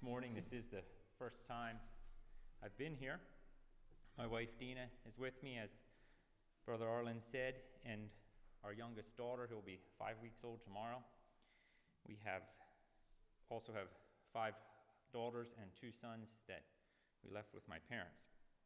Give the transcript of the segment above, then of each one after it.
morning. This is the first time I've been here. My wife Dina is with me, as Brother Arlen said, and our youngest daughter, who will be 5 weeks old tomorrow. We also have 5 daughters and 2 sons that we left with my parents.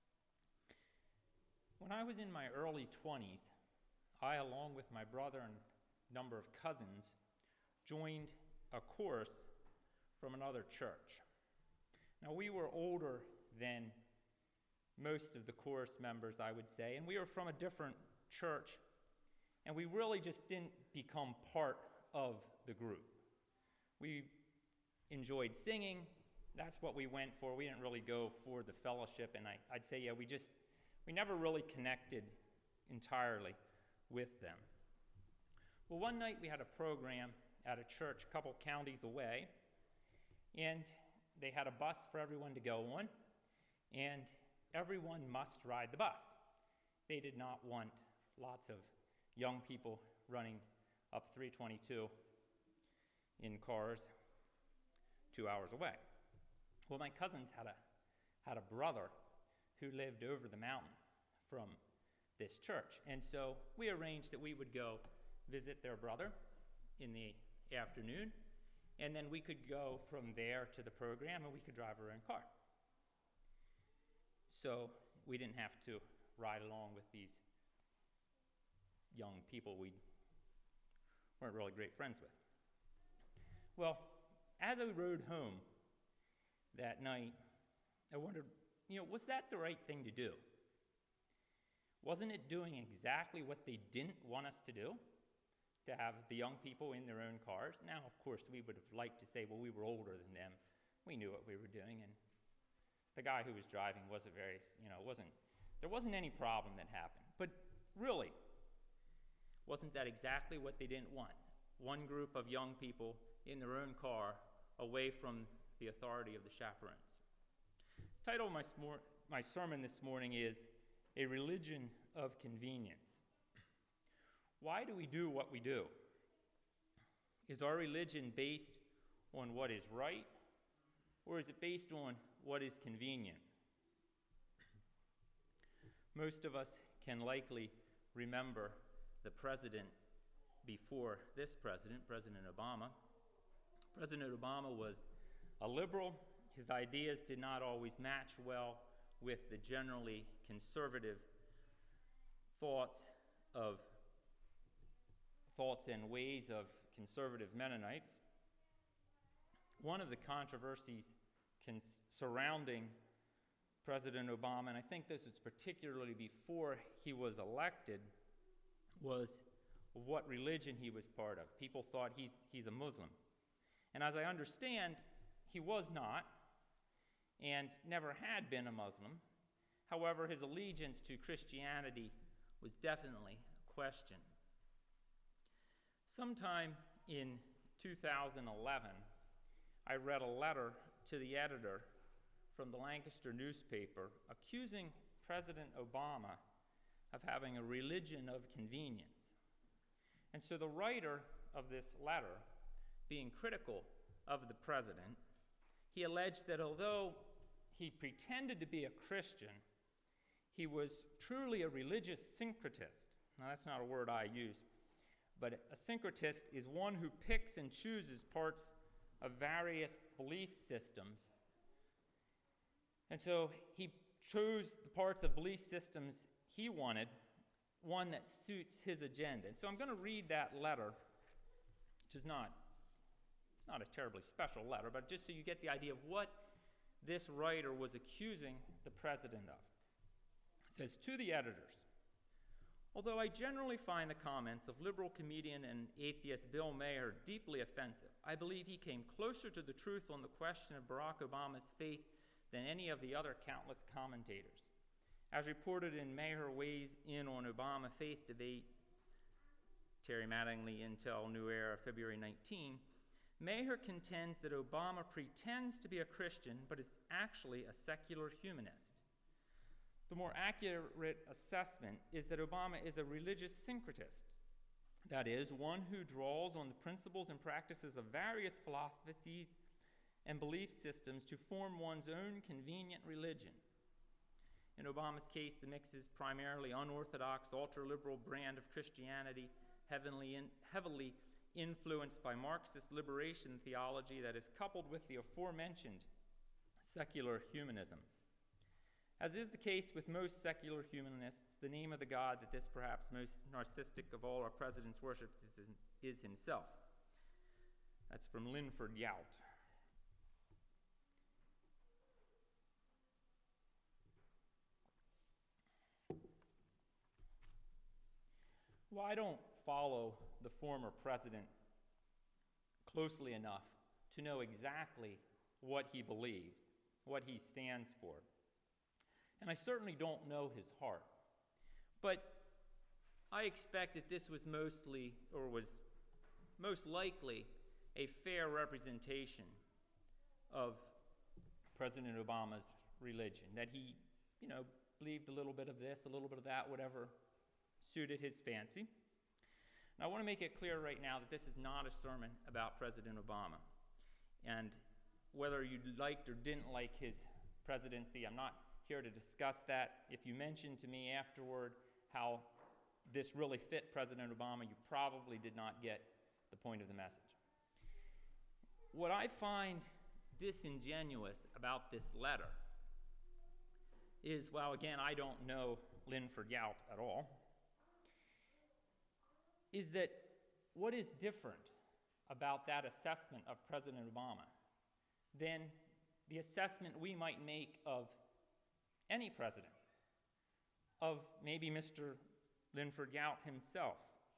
When I was in my early 20s, I, along with my brother and a number of cousins, joined a chorus from another church. Now, we were older than most of the chorus members, I would say, and we were from a different church, and we really just didn't become part of the group. We enjoyed singing. That's what we went for. We didn't really go for the fellowship, and I'd say, we never really connected entirely with them. Well, one night we had a program at a church a couple counties away, and they had a bus for everyone to go on, and everyone must ride the bus. They did not want lots of young people running up 322 in cars 2 hours away. Well, my cousins had a brother who lived over the mountain from this church, and so we arranged that we would go visit their brother in the afternoon, and then we could go from there to the program, and we could drive our own car. So we didn't have to ride along with these young people we weren't really great friends with. Well, as I rode home that night, I wondered, was that the right thing to do? Wasn't it doing exactly what they didn't want us to do? To have the young people in their own cars? Now, of course, we would have liked to say, well, we were older than them. We knew what we were doing, and the guy who was driving there wasn't any problem that happened. But really, wasn't that exactly what they didn't want? One group of young people in their own car away from the authority of the chaperones. The title of my sermon this morning is A Religion of Convenience. Why do we do what we do? Is our religion based on what is right, or is it based on what is convenient? Most of us can likely remember the president before this president, President Obama. President Obama was a liberal. His ideas did not always match well with the generally conservative thoughts and ways of conservative Mennonites. One of the controversies surrounding President Obama, and I think this was particularly before he was elected, was what religion he was part of. People thought he's a Muslim. And as I understand, he was not, and never had been a Muslim. However, his allegiance to Christianity was definitely questioned. Sometime in 2011, I read a letter to the editor from the Lancaster newspaper accusing President Obama of having a religion of convenience. And so the writer of this letter, being critical of the president, he alleged that although he pretended to be a Christian, he was truly a religious syncretist. Now, that's not a word I use, but a syncretist is one who picks and chooses parts of various belief systems. And so he chose the parts of belief systems he wanted, one that suits his agenda. And so I'm going to read that letter, which is not a terribly special letter, but just so you get the idea of what this writer was accusing the president of. It says, "To the editors, although I generally find the comments of liberal comedian and atheist Bill Maher deeply offensive, I believe he came closer to the truth on the question of Barack Obama's faith than any of the other countless commentators. As reported in Maher Weighs In on Obama Faith Debate, Terry Mattingly, Intel, New Era, February 19, Maher contends that Obama pretends to be a Christian but is actually a secular humanist. The more accurate assessment is that Obama is a religious syncretist, that is, one who draws on the principles and practices of various philosophies and belief systems to form one's own convenient religion. In Obama's case, the mix is primarily unorthodox, ultra-liberal brand of Christianity, heavily influenced by Marxist liberation theology that is coupled with the aforementioned secular humanism. As is the case with most secular humanists, the name of the God that this perhaps most narcissistic of all our presidents worship is himself. That's from Linford Yount. Well, I don't follow the former president closely enough to know exactly what he believes, what he stands for. And I certainly don't know his heart. But I expect that this was most likely a fair representation of President Obama's religion, that he, believed a little bit of this, a little bit of that, whatever suited his fancy. And I want to make it clear right now that this is not a sermon about President Obama. And whether you liked or didn't like his presidency, I'm not here to discuss that. If you mention to me afterward how this really fit President Obama, you probably did not get the point of the message. What I find disingenuous about this letter is, well, again, I don't know Linford Yount at all, is that what is different about that assessment of President Obama than the assessment we might make of any president, of maybe Mr. Linford Yount himself?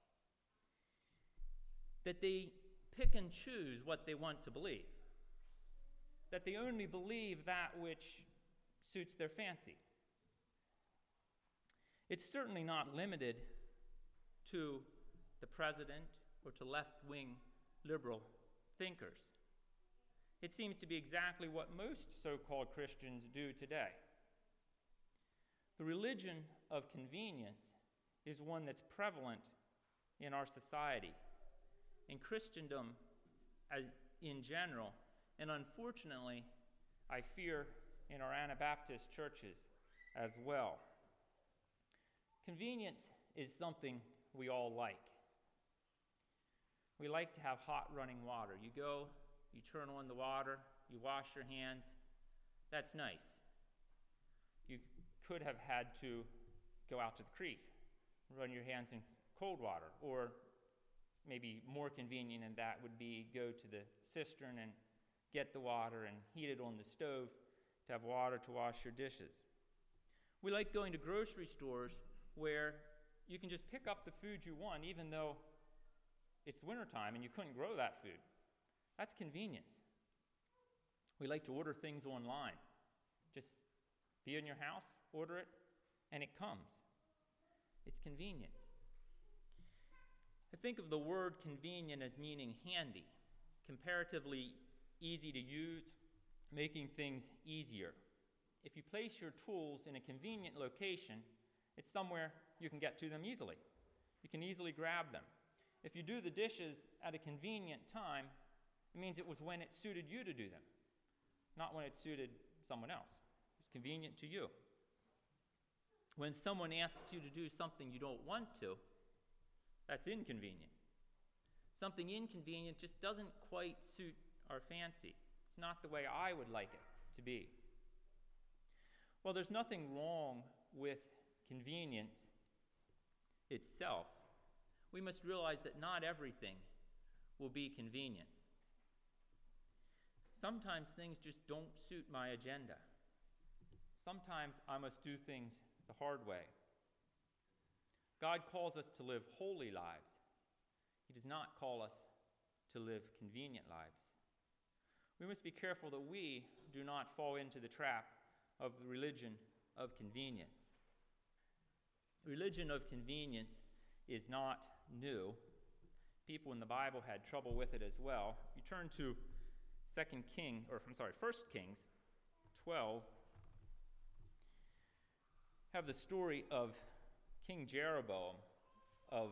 That they pick and choose what they want to believe, that they only believe that which suits their fancy. It's certainly not limited to the president or to left-wing liberal thinkers. It seems to be exactly what most so-called Christians do today. The religion of convenience is one that's prevalent in our society, in Christendom in general, and unfortunately, I fear, in our Anabaptist churches as well. Convenience is something we all like. We like to have hot running water. You go, you turn on the water, you wash your hands. That's nice. You could have had to go out to the creek, run your hands in cold water, or maybe more convenient than that would be go to the cistern and get the water and heat it on the stove to have water to wash your dishes. We like going to grocery stores where you can just pick up the food you want even though it's wintertime and you couldn't grow that food. That's convenience. We like to order things online. Just be in your house, order it, and it comes. It's convenient. I think of the word convenient as meaning handy, comparatively easy to use, making things easier. If you place your tools in a convenient location, it's somewhere you can get to them easily. You can easily grab them. If you do the dishes at a convenient time, it means it was when it suited you to do them, not when it suited someone else. It's convenient to you. When someone asks you to do something you don't want to, that's inconvenient. Something inconvenient just doesn't quite suit our fancy. It's not the way I would like it to be. Well, there's nothing wrong with convenience itself. We must realize that not everything will be convenient. Sometimes things just don't suit my agenda. Sometimes I must do things the hard way. God calls us to live holy lives. He does not call us to live convenient lives. We must be careful that we do not fall into the trap of the religion of convenience. Religion of convenience is not new. People in the Bible had trouble with it as well. If you turn to 1 Kings 12, have the story of King Jeroboam of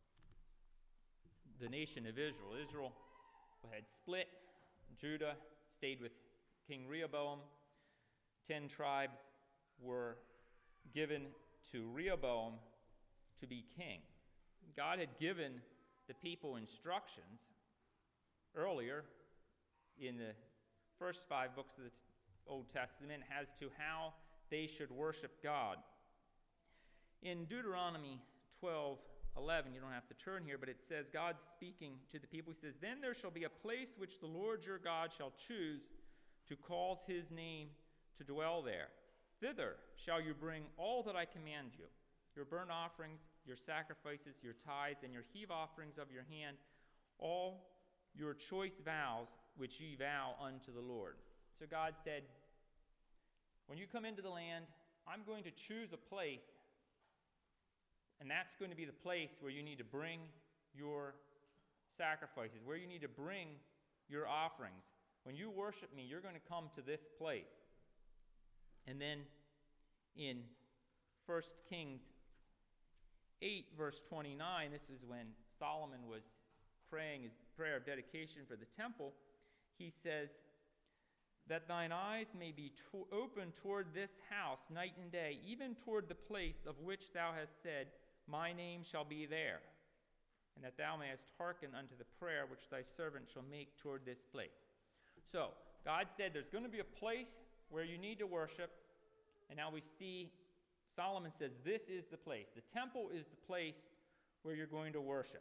the nation of Israel. Israel had split. Judah stayed with King Rehoboam. 10 tribes were given to Rehoboam to be king. God had given the people instructions earlier in the first 5 books of the Old Testament as to how they should worship God. In Deuteronomy 12:11, you don't have to turn here, but it says, God's speaking to the people. He says, "Then there shall be a place which the Lord your God shall choose to cause his name to dwell there. Thither shall you bring all that I command you, your burnt offerings, your sacrifices, your tithes, and your heave offerings of your hand, all your choice vows which ye vow unto the Lord." So God said, when you come into the land, I'm going to choose a place, and that's going to be the place where you need to bring your sacrifices, where you need to bring your offerings. When you worship me, you're going to come to this place. And then in 1 Kings 8, verse 29, this is when Solomon was praying his prayer of dedication for the temple. He says, "That thine eyes may be open toward this house night and day, even toward the place of which thou hast said, my name shall be there, and that thou mayest hearken unto the prayer which thy servant shall make toward this place." So, God said there's going to be a place where you need to worship, and now we see Solomon says this is the place. The temple is the place where you're going to worship.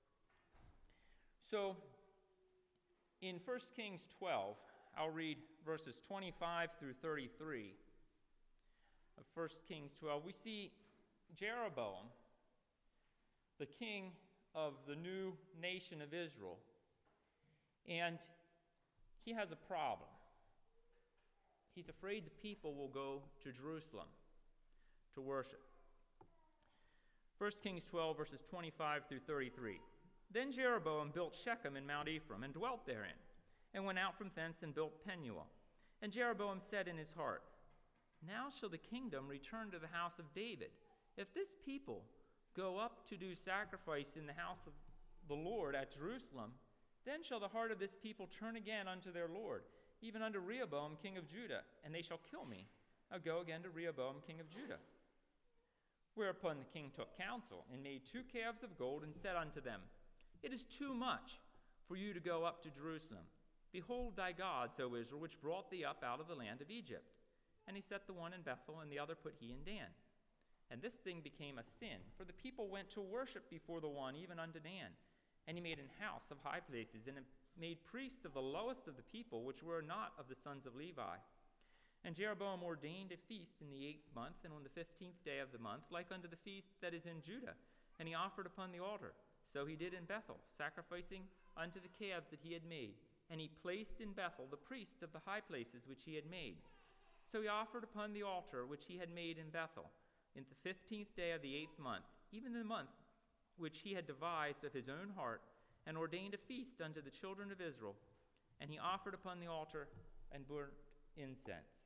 So, in 1 Kings 12, I'll read verses 25 through 33 of 1 Kings 12. We see Jeroboam, the king of the new nation of Israel, and he has a problem. He's afraid the people will go to Jerusalem to worship. 1 Kings 12, verses 25 through 33. "Then Jeroboam built Shechem in Mount Ephraim, and dwelt therein, and went out from thence and built Penuel. And Jeroboam said in his heart, Now shall the kingdom return to the house of David. If this people go up to do sacrifice in the house of the Lord at Jerusalem, then shall the heart of this people turn again unto their Lord, even unto Rehoboam king of Judah, and they shall kill me. I'll go again to Rehoboam king of Judah." Whereupon the king took counsel, and made 2 calves of gold, and said unto them, "It is too much for you to go up to Jerusalem. Behold thy gods, O Israel, which brought thee up out of the land of Egypt." And he set the one in Bethel, and the other put he in Dan. And this thing became a sin, for the people went to worship before the one, even unto Dan. And he made an house of high places, and made priests of the lowest of the people, which were not of the sons of Levi. And Jeroboam ordained a feast in the 8th month, and on the 15th day of the month, like unto the feast that is in Judah. And he offered upon the altar. So he did in Bethel, sacrificing unto the calves that he had made. And he placed in Bethel the priests of the high places which he had made. So he offered upon the altar which he had made in Bethel, in the 15th day of the 8th month, even the month which he had devised of his own heart, and ordained a feast unto the children of Israel. And he offered upon the altar and burnt incense.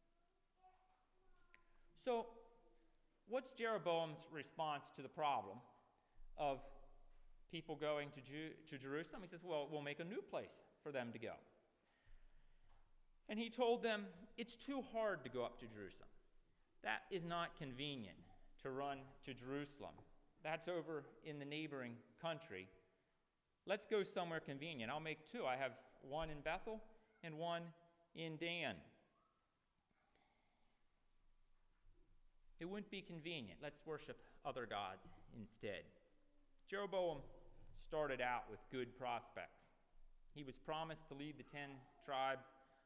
So, what's Jeroboam's response to the problem of people going to Jerusalem? He says, well, we'll make a new place for them to go. And he told them, it's too hard to go up to Jerusalem. That is not convenient to run to Jerusalem. That's over in the neighboring country. Let's go somewhere convenient. I'll make 2. I have one in Bethel and one in Dan. It wouldn't be convenient. Let's worship other gods instead. Jeroboam started out with good prospects. He was promised to lead the 10 tribes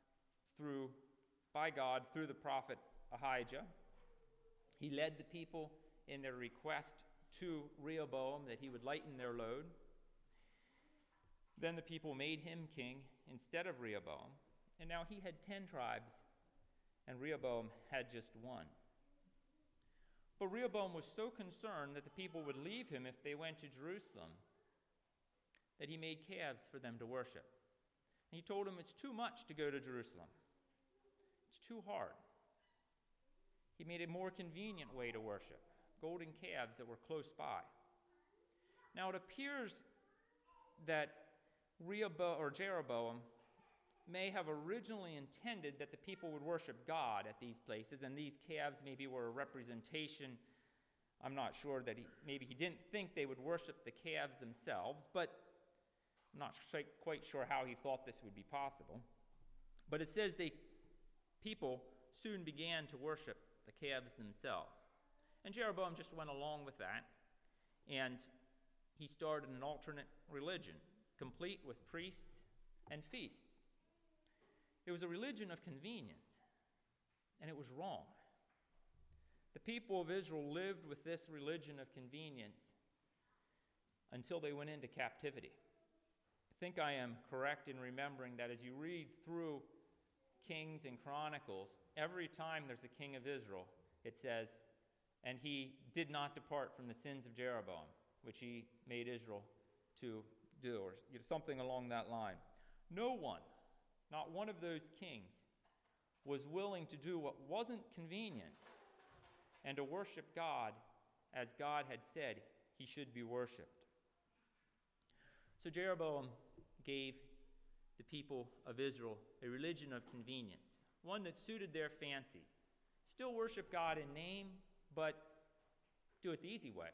by God through the prophet Ahijah. He led the people in their request to Rehoboam that he would lighten their load. Then the people made him king instead of Rehoboam, and now he had 10 tribes, and Rehoboam had just 1. But Rehoboam was so concerned that the people would leave him if they went to Jerusalem that he made calves for them to worship. And he told them it's too much to go to Jerusalem. It's too hard. He made a more convenient way to worship, golden calves that were close by. Now it appears that Jeroboam may have originally intended that the people would worship God at these places, and these calves maybe were a representation. I'm not sure that maybe he didn't think they would worship the calves themselves, but I'm not quite sure how he thought this would be possible. But it says people soon began to worship the calves themselves. And Jeroboam just went along with that, and he started an alternate religion, complete with priests and feasts. It was a religion of convenience, and it was wrong. The people of Israel lived with this religion of convenience until they went into captivity. I think I am correct in remembering that as you read through Kings and Chronicles, every time there's a king of Israel, it says, and he did not depart from the sins of Jeroboam, which he made Israel to do, or something along that line. No one, not one of those kings, was willing to do what wasn't convenient and to worship God as God had said he should be worshiped. So Jeroboam gave the people of Israel a religion of convenience, one that suited their fancy. Still worship God in name, but do it the easy way.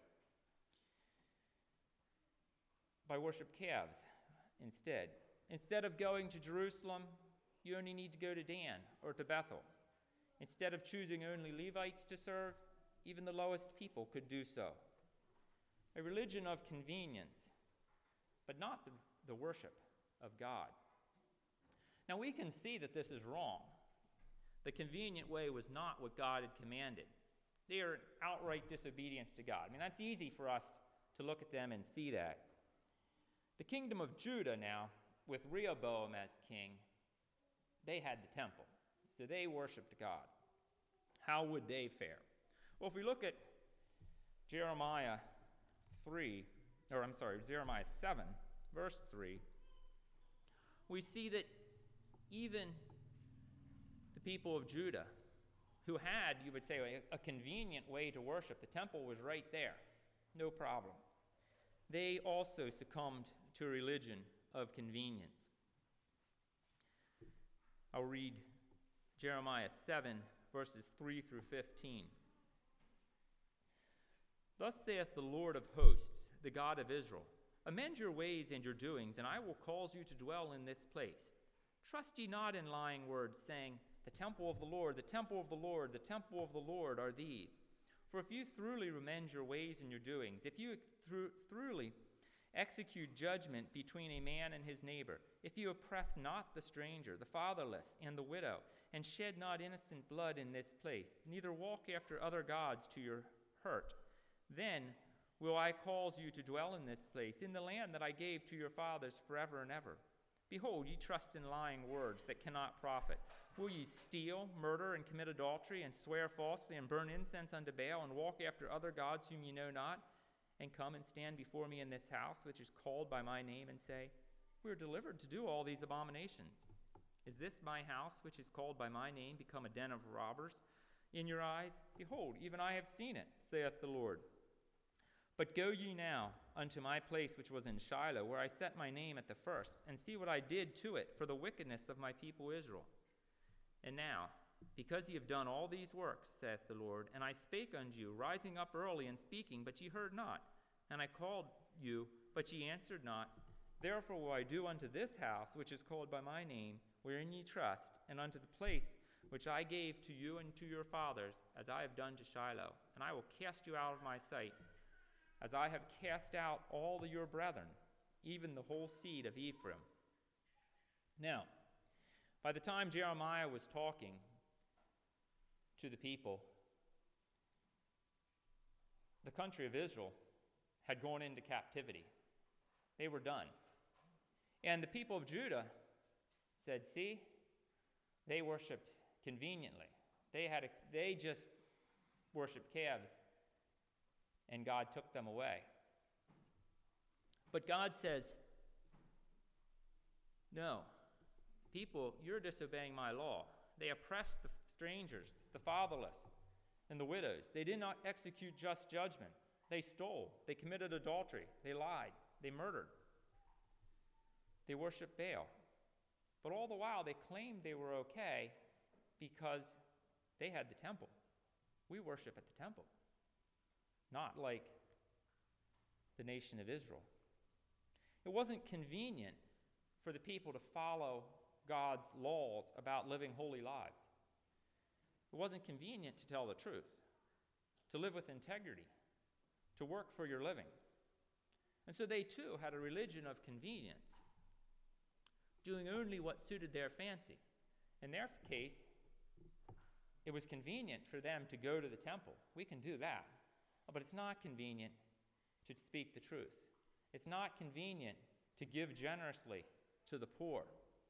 By worship calves instead. Instead of going to Jerusalem, you only need to go to Dan or to Bethel. Instead of choosing only Levites to serve, even the lowest people could do so. A religion of convenience, but not the worship of God. Now we can see that this is wrong. The convenient way was not what God had commanded. They are outright disobedience to God. I mean, that's easy for us to look at them and see that. The kingdom of Judah now, with Rehoboam as king, they had the temple. So they worshiped God. How would they fare? Well, if we look at Jeremiah 7, verse 3, we see that even the people of Judah, who had, you would say, a convenient way to worship, the temple was right there, no problem. They also succumbed to a religion of convenience. I'll read Jeremiah 7, verses 3 through 15. Thus saith the Lord of hosts, the God of Israel, amend your ways and your doings, and I will cause you to dwell in this place. Trust ye not in lying words, saying, the temple of the Lord, the temple of the Lord, the temple of the Lord are these. For if you thoroughly amend your ways and your doings, if you thoroughly execute judgment between a man and his neighbor, if you oppress not the stranger, the fatherless, and the widow, and shed not innocent blood in this place, neither walk after other gods to your hurt, then will I cause you to dwell in this place, in the land that I gave to your fathers forever and ever. Behold, ye trust in lying words that cannot profit. Will ye steal, murder, and commit adultery, and swear falsely, and burn incense unto Baal, and walk after other gods whom ye know not, and come and stand before me in this house, which is called by my name, and say, we are delivered to do all these abominations? Is this my house, which is called by my name, become a den of robbers in your eyes? Behold, even I have seen it, saith the Lord. But go ye now unto my place which was in Shiloh, where I set my name at the first, and see what I did to it for the wickedness of my people Israel. And now, because ye have done all these works, saith the Lord, and I spake unto you, rising up early and speaking, but ye heard not, and I called you, but ye answered not, therefore will I do unto this house which is called by my name, wherein ye trust, and unto the place which I gave to you and to your fathers, as I have done to Shiloh, and I will cast you out of my sight, as I have cast out all your brethren, even the whole seed of Ephraim. Now, by the time Jeremiah was talking to the people, the country of Israel had gone into captivity. They were done. And the people of Judah said, see, they worshiped conveniently. They just worshiped calves, and God took them away. But God says, no, people, you're disobeying my law. They oppressed the strangers, the fatherless, and the widows. They did not execute just judgment. They stole. They committed adultery. They lied. They murdered. They worshiped Baal. But all the while, they claimed they were okay because they had the temple. We worship at the temple, not like the nation of Israel. It wasn't convenient for the people to follow God's laws about living holy lives. It wasn't convenient to tell the truth, to live with integrity, to work for your living. And so they too had a religion of convenience, doing only what suited their fancy. In their case, it was convenient for them to go to the temple. We can do that. But it's not convenient to speak the truth. It's not convenient to give generously to the poor.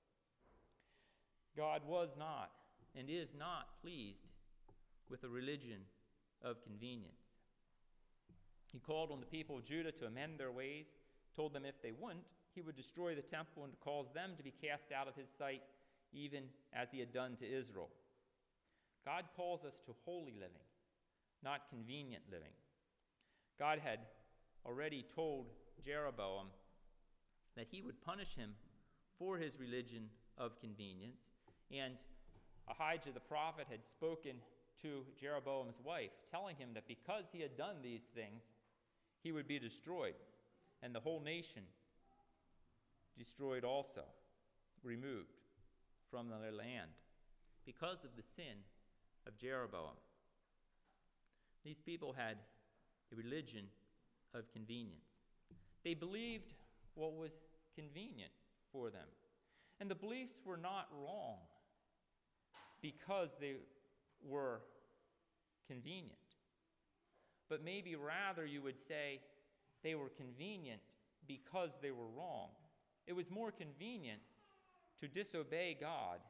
God was not and is not pleased with a religion of convenience. He called on the people of Judah to amend their ways, told them if they wouldn't, he would destroy the temple and cause them to be cast out of his sight, even as he had done to Israel. God calls us to holy living, not convenient living. God had already told Jeroboam that he would punish him for his religion of convenience, and Ahijah the prophet had spoken to Jeroboam's wife, telling him that because he had done these things, he would be destroyed, and the whole nation destroyed also, removed from their land, because of the sin of Jeroboam. These people had a religion of convenience. They believed what was convenient for them. And the beliefs were not wrong because they were convenient. But maybe rather you would say they were convenient because they were wrong. It was more convenient to disobey God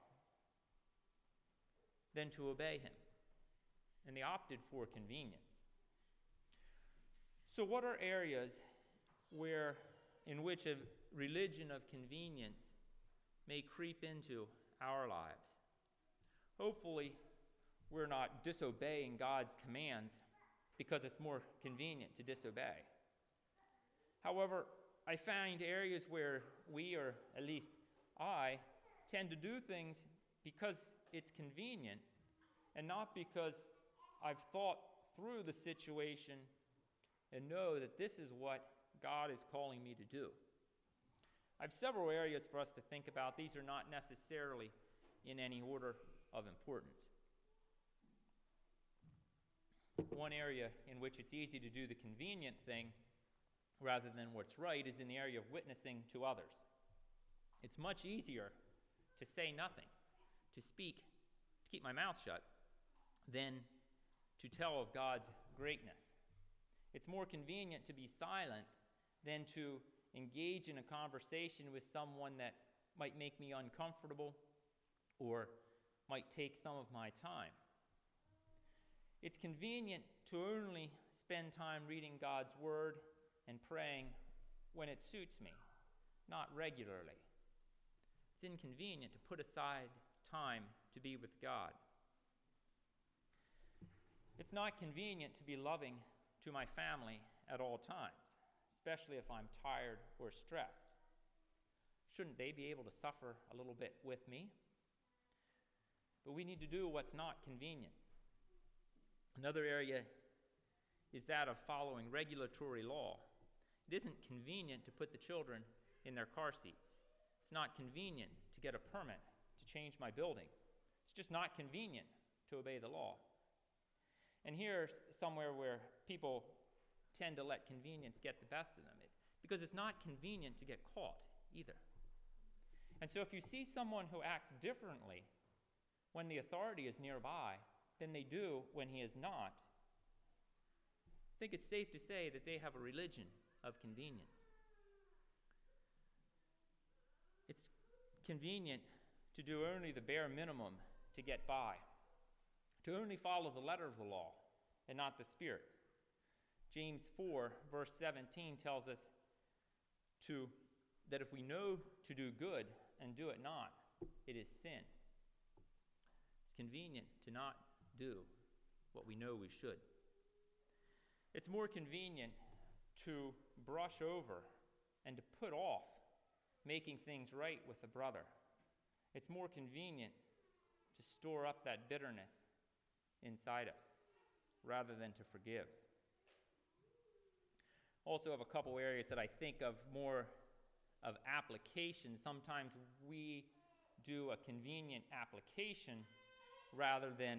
than to obey him. And they opted for convenience. So what are areas in which a religion of convenience may creep into our lives? Hopefully, we're not disobeying God's commands because it's more convenient to disobey. However, I find areas where we, or at least I, tend to do things because it's convenient and not because I've thought through the situation and know that this is what God is calling me to do. I have several areas for us to think about. These are not necessarily in any order of importance. One area in which it's easy to do the convenient thing rather than what's right is in the area of witnessing to others. It's much easier to say nothing, to speak, to keep my mouth shut, than to tell of God's greatness. It's more convenient to be silent than to engage in a conversation with someone that might make me uncomfortable or might take some of my time. It's convenient to only spend time reading God's word and praying when it suits me, not regularly. It's inconvenient to put aside time to be with God. It's not convenient to be loving to my family at all times, especially if I'm tired or stressed. Shouldn't they be able to suffer a little bit with me? But we need to do what's not convenient. Another area is that of following regulatory law. It isn't convenient to put the children in their car seats. It's not convenient to get a permit to change my building. It's just not convenient to obey the law. And here's somewhere where people tend to let convenience get the best of them, because it's not convenient to get caught either. And so if you see someone who acts differently when the authority is nearby than they do when he is not, I think it's safe to say that they have a religion of convenience. It's convenient to do only the bare minimum to get by, to only follow the letter of the law and not the spirit. James 4, verse 17 tells us that if we know to do good and do it not, it is sin. It's convenient to not do what we know we should. It's more convenient to brush over and to put off making things right with a brother It's more convenient to store up that bitterness inside us rather than to forgive. Also have a couple areas that I think of more of application. Sometimes we do a convenient application rather than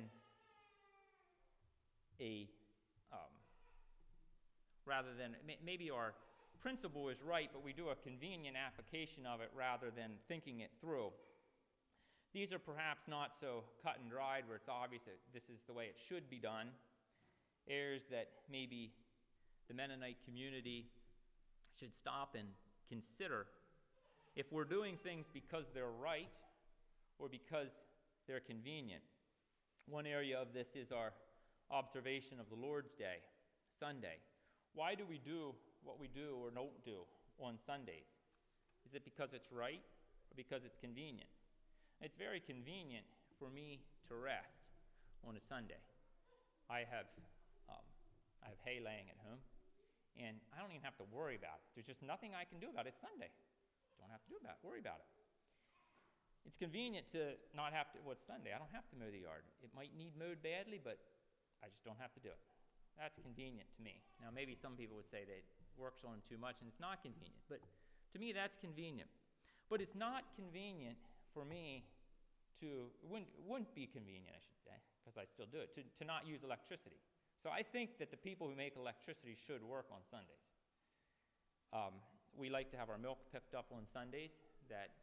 maybe our principle is right, but we do a convenient application of it rather than thinking it through. These are perhaps not so cut and dried where it's obvious that this is the way it should be done. Areas that maybe the Mennonite community should stop and consider if we're doing things because they're right or because they're convenient. One area of this is our observation of the Lord's Day, Sunday. Why do we do what we do or don't do on Sundays? Is it because it's right or because it's convenient? It's very convenient for me to rest on a Sunday. I have hay laying at home, and I don't even have to worry about it. There's just nothing I can do about it. It's Sunday. Don't have to worry about it. It's convenient to not have to, it's Sunday. I don't have to mow the yard. It might need mowed badly, but I just don't have to do it. That's convenient to me. Now, maybe some people would say that it works on too much and it's not convenient, but to me, that's convenient. But it's not convenient for me it wouldn't be convenient, I should say, because I still do it, to not use electricity. So I think that the people who make electricity should work on Sundays. We like to have our milk picked up on Sundays. That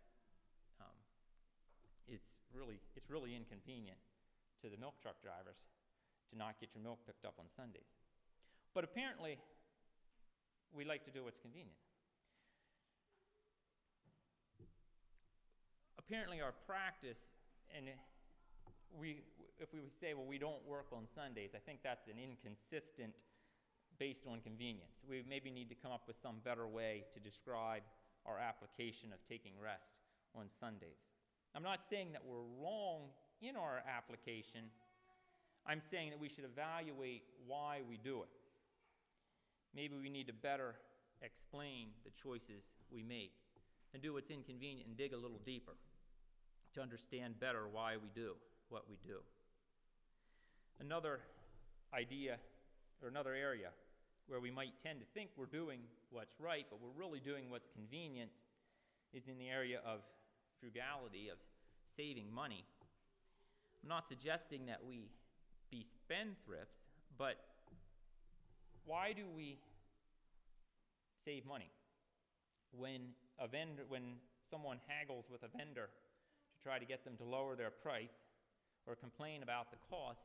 it's really inconvenient to the milk truck drivers to not get your milk picked up on Sundays. But apparently, we like to do what's convenient. Apparently, our practice, and if we would say, well, we don't work on Sundays, I think that's an inconsistent based on convenience. We maybe need to come up with some better way to describe our application of taking rest on Sundays. I'm not saying that we're wrong in our application. I'm saying that we should evaluate why we do it. Maybe we need to better explain the choices we make and do what's inconvenient and dig a little deeper to understand better why we do what we do. Another idea or another area where we might tend to think we're doing what's right, but we're really doing what's convenient, is in the area of frugality, of saving money. I'm not suggesting that we be spendthrifts, but why do we save money? When someone haggles with a vendor to try to get them to lower their price or complain about the cost,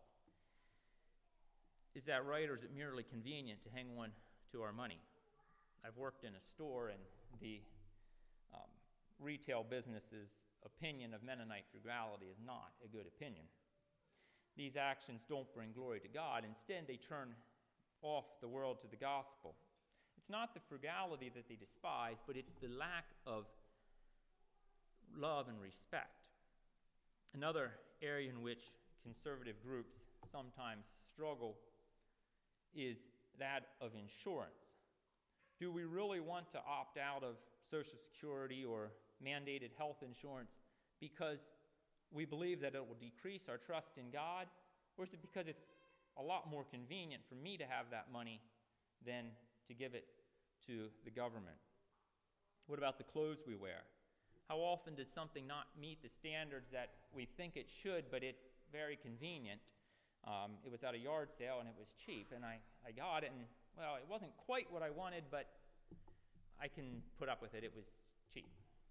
is that right, or is it merely convenient to hang on to our money? I've worked in a store, and the retail business's opinion of Mennonite frugality is not a good opinion. These actions don't bring glory to God. Instead, they turn off the world to the gospel. It's not the frugality that they despise, but it's the lack of love and respect. Another area in which conservative groups sometimes struggle is that of insurance. Do we really want to opt out of Social Security or mandated health insurance because we believe that it will decrease our trust in God? Or is it because it's a lot more convenient for me to have that money than to give it to the government? What about the clothes we wear? How often does something not meet the standards that we think it should, but it's very convenient? It was at a yard sale and it was cheap, and I got it, and well, it wasn't quite what I wanted, but I can put up with it. It was cheap.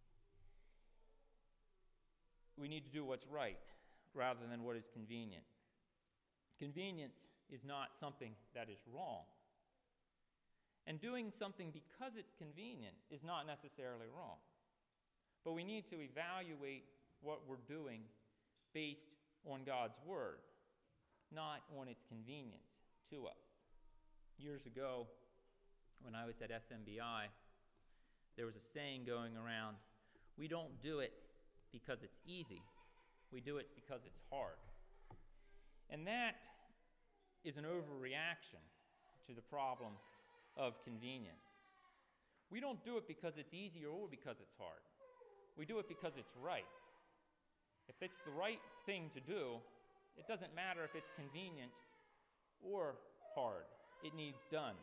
We need to do what's right rather than what is convenient. Convenience is not something that is wrong. And doing something because it's convenient is not necessarily wrong. But we need to evaluate what we're doing based on God's Word, not on its convenience to us. Years ago, when I was at SMBI, there was a saying going around, we don't do it because it's easy. We do it because it's hard. And that is an overreaction to the problem of convenience. We don't do it because it's easy or because it's hard. We do it because it's right. If it's the right thing to do, it doesn't matter if it's convenient or hard. It needs done.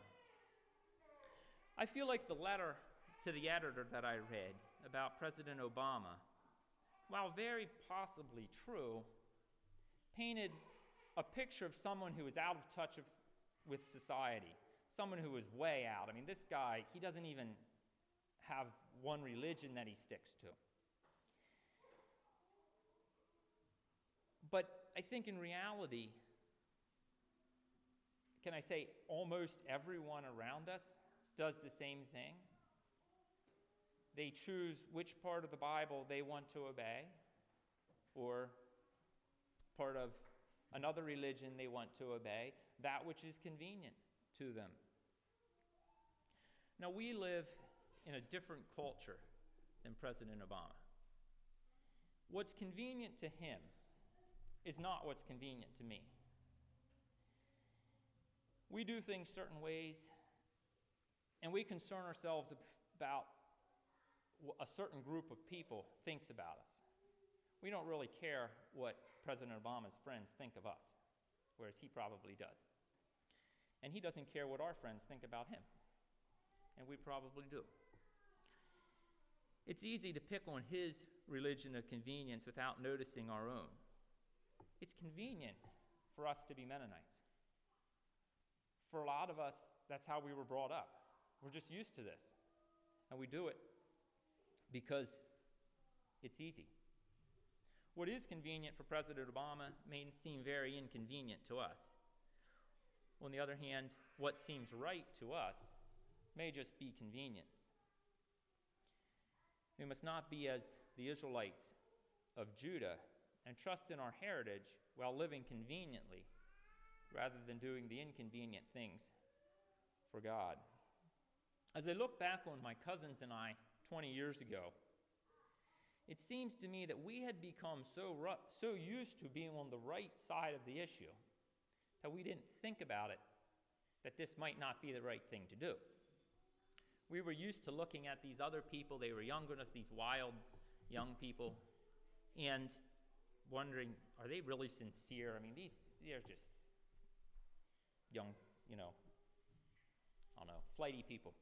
I feel like the letter to the editor that I read about President Obama, while very possibly true, painted a picture of someone who was out of touch with society, someone who was way out. I mean, this guy, he doesn't even have one religion that he sticks to. But I think in reality, can I say almost everyone around us does the same thing? They choose which part of the Bible they want to obey, or part of another religion they want to obey, that which is convenient to them. Now, we live in a different culture than President Obama. What's convenient to him is not what's convenient to me. We do things certain ways, and we concern ourselves about what a certain group of people thinks about us. We don't really care what President Obama's friends think of us, whereas he probably does. And he doesn't care what our friends think about him, and we probably do. It's easy to pick on his religion of convenience without noticing our own. It's convenient for us to be Mennonites. For a lot of us, that's how we were brought up. We're just used to this, and we do it because it's easy. What is convenient for President Obama may seem very inconvenient to us. On the other hand, what seems right to us may just be convenience. We must not be as the Israelites of Judah and trust in our heritage while living conveniently rather than doing the inconvenient things for God. As I look back on my cousins and I 20 years ago, it seems to me that we had become so used to being on the right side of the issue that we didn't think about it, that this might not be the right thing to do. We were used to looking at these other people, they were younger than us, these wild young people, and wondering, are they really sincere? I mean, they're just young, flighty people.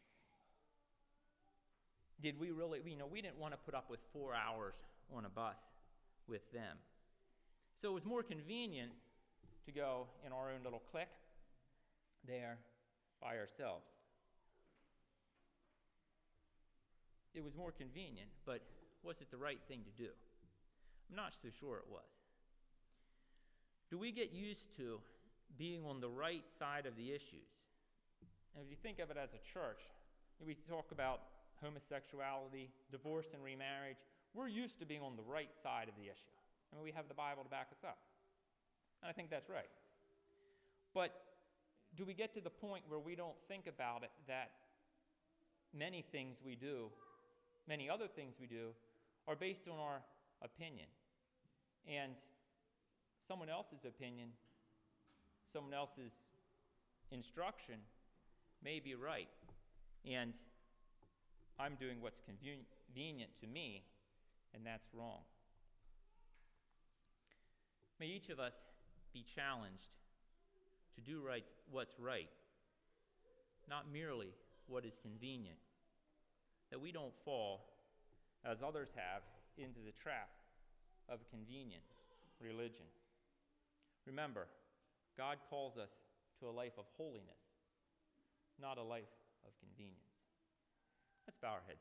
Did we really, we didn't want to put up with 4 hours on a bus with them. So it was more convenient to go in our own little clique there by ourselves. It was more convenient, but was it the right thing to do? I'm not so sure it was. Do we get used to being on the right side of the issues? And if you think of it as a church, we talk about homosexuality, divorce and remarriage. We're used to being on the right side of the issue. I mean, we have the Bible to back us up. And I think that's right. But do we get to the point where we don't think about it, that many other things we do, are based on our opinion? And someone else's opinion, someone else's instruction may be right. And I'm doing what's convenient to me, and that's wrong. May each of us be challenged to do what's right, not merely what is convenient, that we don't fall, as others have, into the trap of convenient religion. Remember, God calls us to a life of holiness, not a life of convenience. Let's bow our heads.